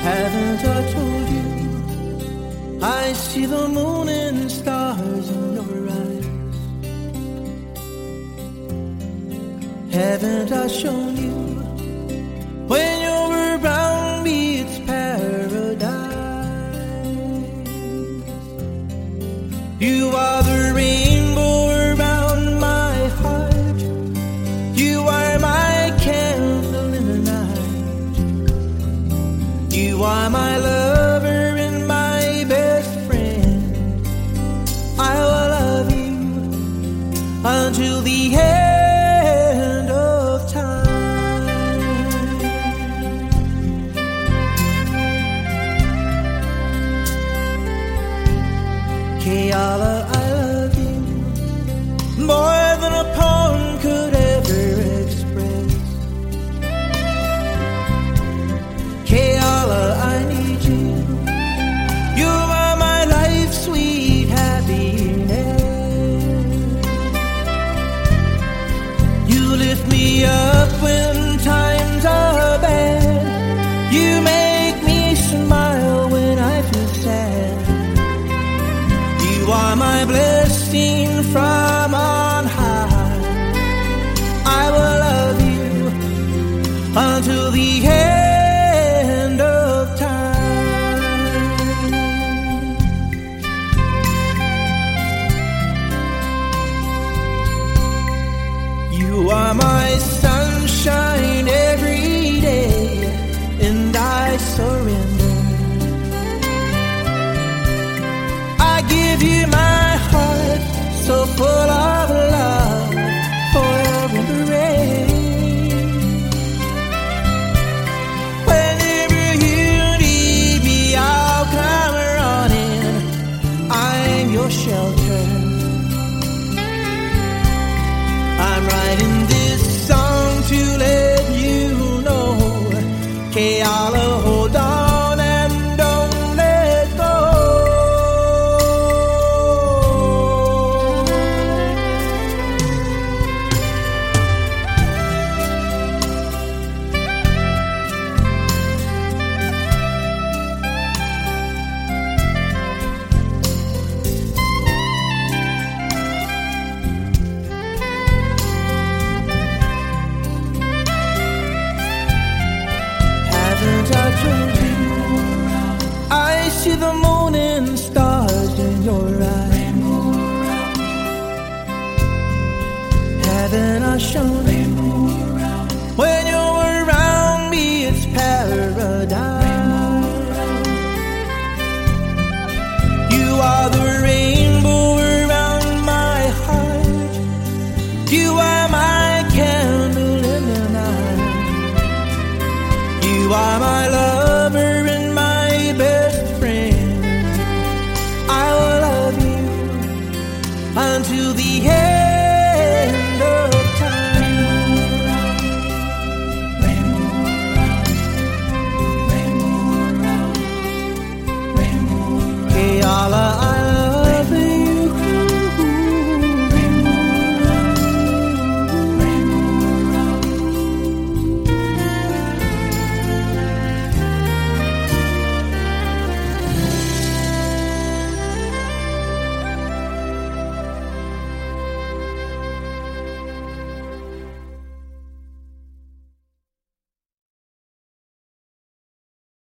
Haven't I told you I see the moon and stars in your eyes? Haven't I shown you when you're around me it's paradise? You are the rainbow around my heart. You are my candle in the night. You are my lover and my best friend. I will love you until the end of time. Keala, I love you more than a poem could ever express. Keala, I need you. You are my life's sweet happiness. You lift me up when times are bad. You make me smile when I feel sad. You are my blessing from on high. I will love you until the end.